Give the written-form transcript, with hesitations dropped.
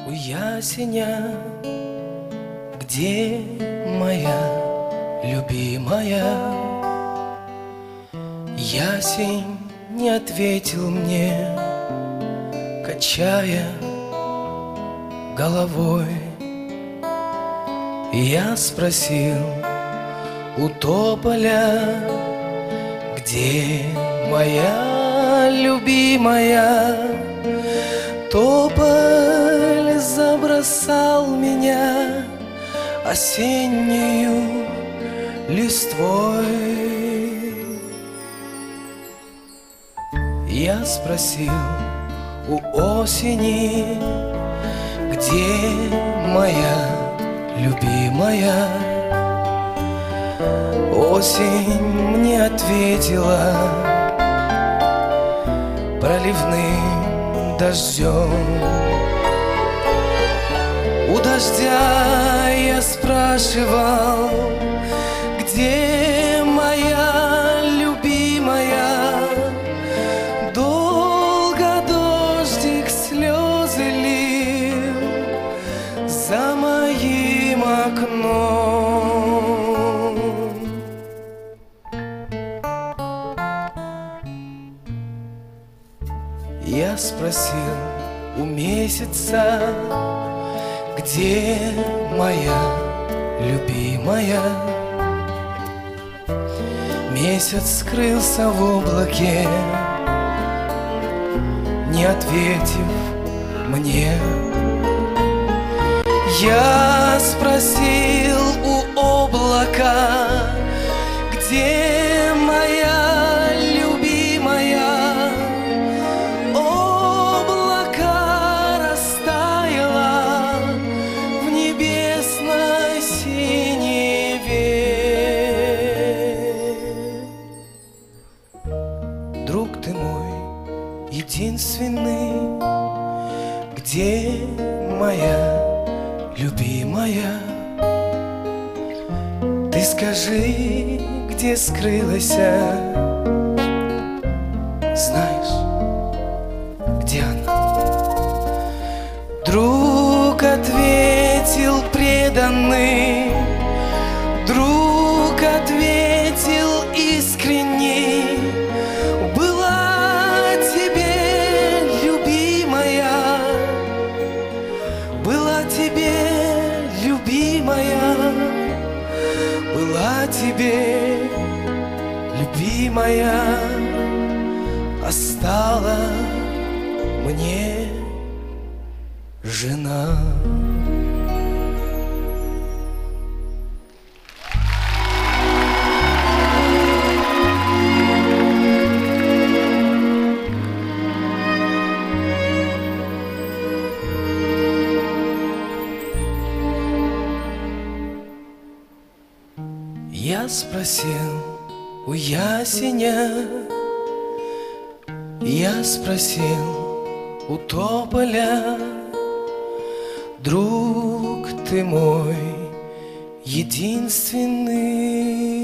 у ясеня, где моя любимая? Ясень не ответил мне, качая головой. Я спросил у тополя, где моя любимая? Тополь забросал меня осеннею листвой. Я спросил у осени, где моя любимая? Осень мне ответила проливным дождем. У дождя я спрашивал, где моя любимая? Долго дождик слезы лил за моим окном. Я спросил у месяца, где моя любимая? Месяц скрылся в облаке, не ответив мне. Я спросил у облака, где моя любимая? Облако растаяло в небесной синеве. Друг ты мой единственный, где моя любимая? Ты скажи, где скрылась? Знаешь, где она? Друг ответил преданный, друг ответил искренний: была тебе любимая, была тебе любимая, была тебе любимая, а стала мне жена. Я спросил у ясеня, я спросил у тополя, друг ты мой единственный.